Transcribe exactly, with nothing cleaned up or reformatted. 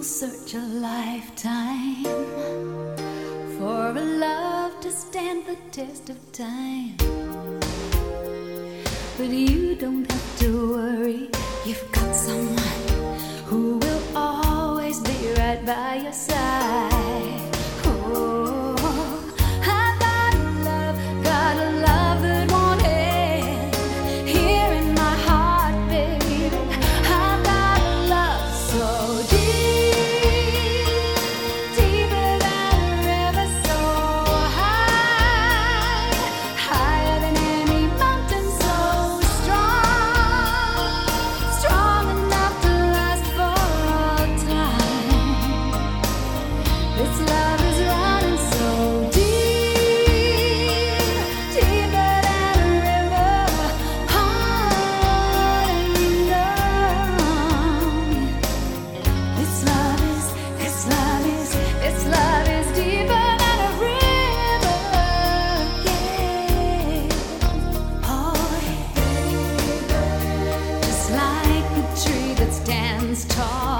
search a lifetime for a love to stand the test of time. But you don't have to worry, you've got someone who will always be right by your side. Oh, I've got a love, got a love that won't end. Here in my heart, baby, I've got a love so deep, deeper than a river, so high, higher than any mountain, so strong, strong enough to last for all time. This love is running so deep, deeper than a river, on and on. This love is, this love is, this love is deeper than a river, yeah. Oh, yeah. Just like the tree that stands tall